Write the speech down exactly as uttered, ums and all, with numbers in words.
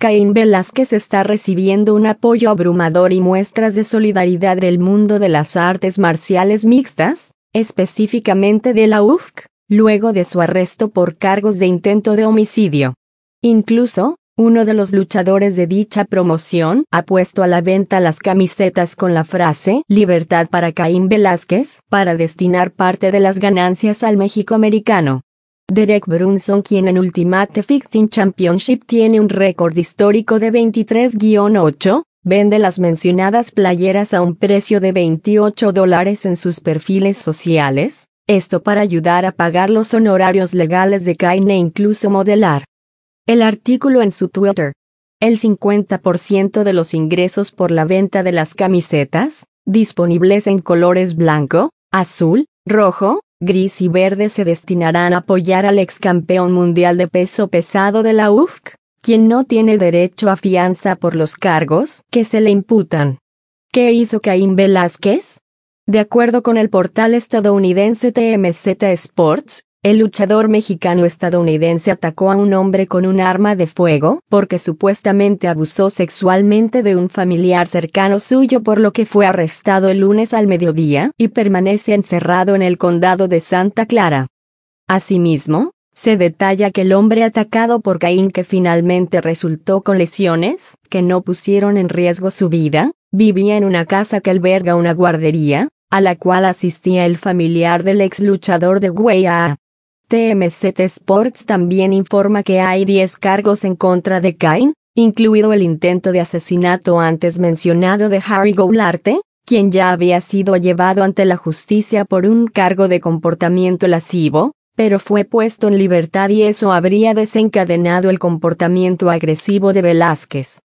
Caín Velázquez está recibiendo un apoyo abrumador y muestras de solidaridad del mundo de las artes marciales mixtas, específicamente de la U F C, luego de su arresto por cargos de intento de homicidio. Incluso, uno de los luchadores de dicha promoción ha puesto a la venta las camisetas con la frase "Libertad para Caín Velázquez" para destinar parte de las ganancias al mexicoamericano Derek Brunson, quien en Ultimate Fighting Championship tiene un récord histórico de veintitrés a ocho, vende las mencionadas playeras a un precio de veintiocho dólares en sus perfiles sociales, esto para ayudar a pagar los honorarios legales de Caín e incluso modelar. El artículo en su Twitter. El cincuenta por ciento de los ingresos por la venta de las camisetas, disponibles en colores blanco, azul, rojo, gris y verde, se destinarán a apoyar al ex campeón mundial de peso pesado de la U F C, quien no tiene derecho a fianza por los cargos que se le imputan. ¿Qué hizo Caín Velázquez? De acuerdo con el portal estadounidense T M Z Sports, el luchador mexicano-estadounidense atacó a un hombre con un arma de fuego porque supuestamente abusó sexualmente de un familiar cercano suyo, por lo que fue arrestado el lunes al mediodía y permanece encerrado en el condado de Santa Clara. Asimismo, se detalla que el hombre atacado por Caín, que finalmente resultó con lesiones que no pusieron en riesgo su vida, vivía en una casa que alberga una guardería, a la cual asistía el familiar del ex luchador de W A A. T M Z Sports también informa que hay diez cargos en contra de Caín, incluido el intento de asesinato antes mencionado de Harry Goularte, quien ya había sido llevado ante la justicia por un cargo de comportamiento lascivo, pero fue puesto en libertad y eso habría desencadenado el comportamiento agresivo de Velázquez.